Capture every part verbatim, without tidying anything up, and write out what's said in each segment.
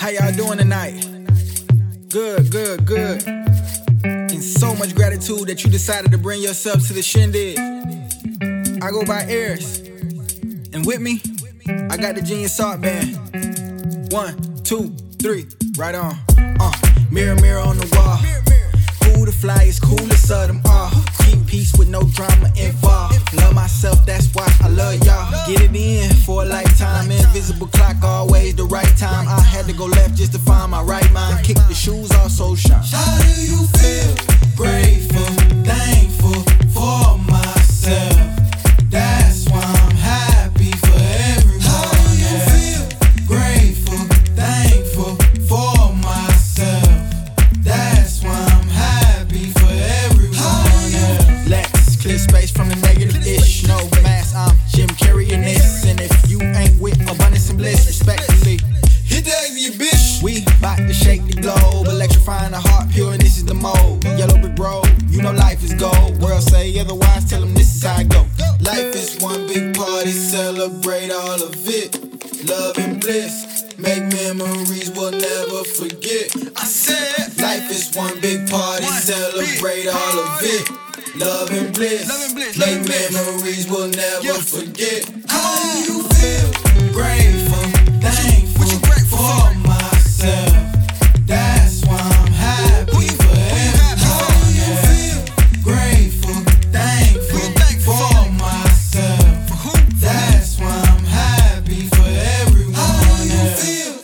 How y'all doing tonight? Good, good, good. And so much gratitude that you decided to bring yourself to the shindig. I go by Eris. And with me, I got the Genius Salt Band. One, two, three, right on. Uh, mirror, mirror on the wall. Who the flyest, coolest of them all. Keep peace with no drama involved. Love myself, that's why I love y'all. Get it in for a lifetime. Invisible clock, always the right time. I had to go left just to find my right mind. Kick the shoes off, so shine. How do you feel? Grateful, thankful for myself. That's why I'm happy for everyone. How do you feel? Grateful, thankful for myself. That's why I'm happy for everyone. Yeah. Let's clear space from the negative-ish. No mask, I'm Jim Carrey in this. And if you ain't with abundance and bliss, respectfully, hit the exit, bitch. we bout to shake the globe, electrifying the heart pure, and this is the mode. Yellow brick road, you know life is gold. World say otherwise, tell them this is how I go. Life is one big party, celebrate all of it. Love and bliss, make memories we'll never forget. I said, life is one big party, celebrate all of it. Love and bliss, make memories we'll never forget. How do you feel? Grateful, thankful for myself. That's why I'm happy for everyone. How do you feel? Grateful, thankful for myself. That's why I'm happy for everyone. How do you feel?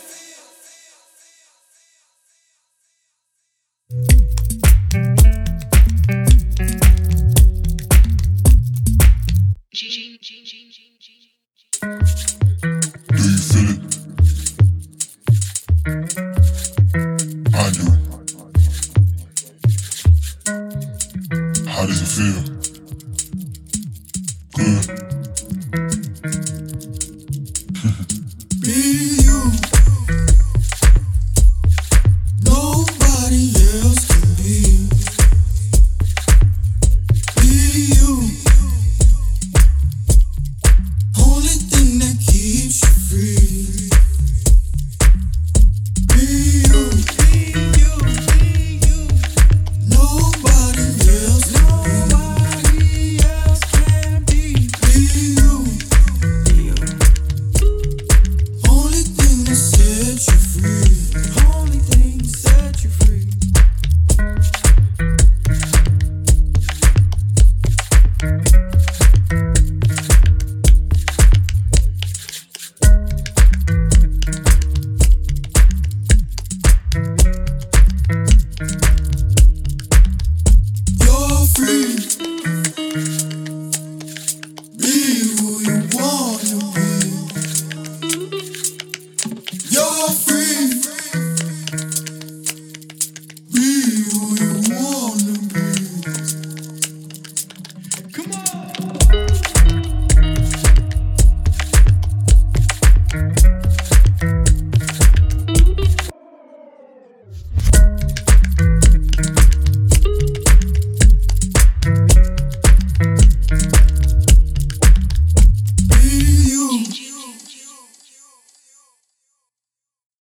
Do you feel it? I do. How does it feel? Good. Be you. Nobody else can be. Be you. Only thing that keeps you free. Be you. Nobody else can be. Be you. Only thing that sets you free.